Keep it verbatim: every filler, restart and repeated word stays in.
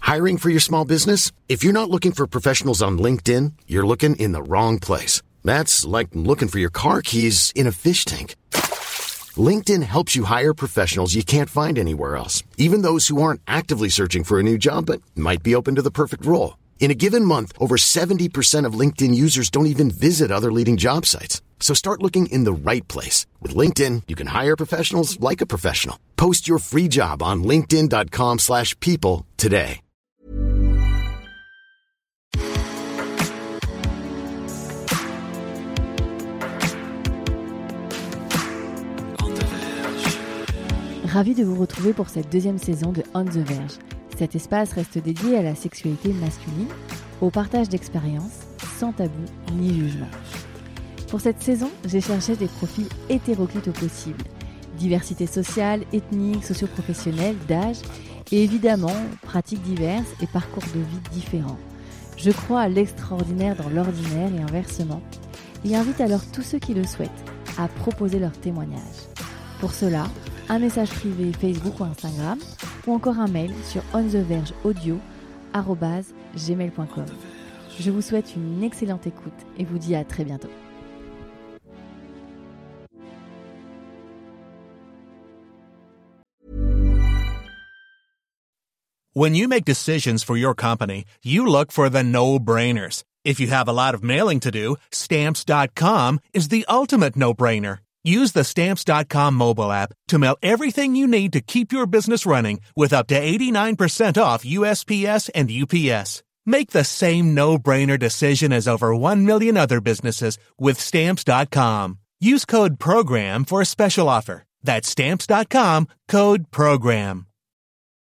Hiring for your small business? If you're not looking for professionals on LinkedIn, you're looking in the wrong place. That's like looking for your car keys in a fish tank. LinkedIn helps you hire professionals you can't find anywhere else, even those who aren't actively searching for a new job but might be open to the perfect role. In a given month, over seventy percent of LinkedIn users don't even visit other leading job sites. So start looking in the right place. With LinkedIn, you can hire professionals like a professional. Post your free job on linkedin.com slash people today. Ravi de vous retrouver pour cette deuxième saison de On the Verge. Cet espace reste dédié à la sexualité masculine, au partage d'expériences, sans tabou ni jugement. Pour cette saison, j'ai cherché des profils hétéroclites au possible. Diversité sociale, ethnique, socio-professionnelle, d'âge et évidemment pratiques diverses et parcours de vie différents. Je crois à l'extraordinaire dans l'ordinaire et inversement, et invite alors tous ceux qui le souhaitent à proposer leur témoignage. Pour cela, un message privé Facebook ou Instagram, ou encore un mail sur onthevergeaudio arobase gmail point com. Je vous souhaite une excellente écoute et vous dis à très bientôt. When you make decisions for your company, you look for the no-brainers. If you have a lot of mailing to do, Stamps dot com is the ultimate no-brainer. Use the Stamps dot com mobile app to mail everything you need to keep your business running with up to eighty-nine percent off U S P S and U P S. Make the same no-brainer decision as over one million other businesses with Stamps dot com. Use code PROGRAM for a special offer. That's Stamps dot com, code PROGRAM.